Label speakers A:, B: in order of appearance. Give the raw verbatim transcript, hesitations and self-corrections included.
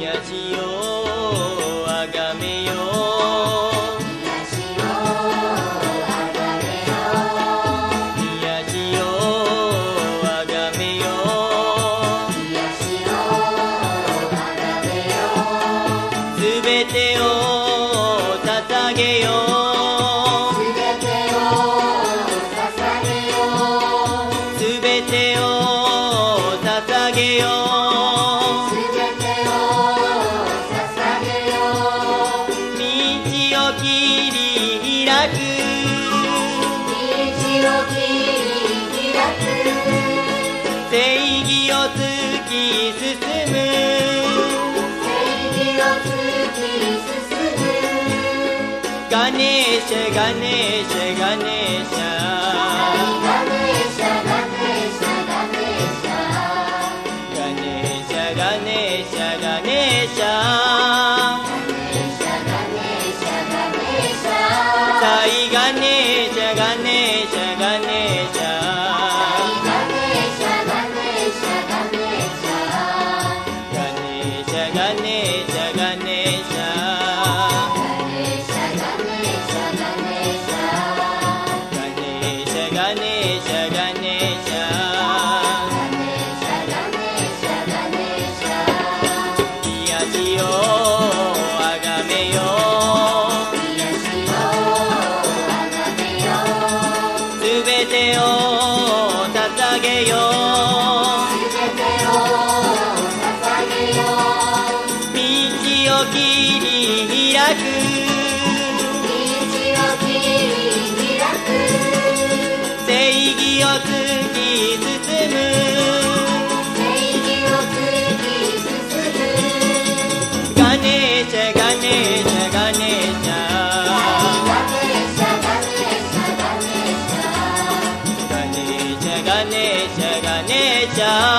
A: 癒しをあがめよう
B: 癒しをあがめよう
A: 癒しをあがめよう
B: 癒しをあがめよう
A: すべてを捧げよう
B: すべてを捧げよう
A: すべてを捧げよう
B: すべてを捧げよう
A: 道を切り開く
B: 道を切り開く
A: 正義を突き進む
B: 正義を突き進む
A: ガネーシャガネーシャガネーシャ
B: ガネーシャガネーシャガネーシャ
A: ガネーシャガネーシャガネーシャ
B: ガネーシャガネーシャガネーシャ
A: サイガネーシャガネーシャガネーシャ
B: ガネーシャガネーシャガネーシャ
A: ガネーシャガネーシャガネーシャ
B: ガネーシャガネーシャガネーシャ
A: ガネーシャガネーシャガネーシャ
B: ガネーシャガネーシャガネーシャ
A: 癒しをあがめよ
B: 癒しをあがめよう
A: うすべてを捧げよ
B: すべてを捧げよう
A: 道を切り開く
B: 道を切り開く
A: 正義を突き進む
B: 正義を突き進む
A: ガネーシャガネーシャガネーシャ
B: ガネーシャガネーシャガネーシャ
A: ガネーシャガネーシャガネーシャ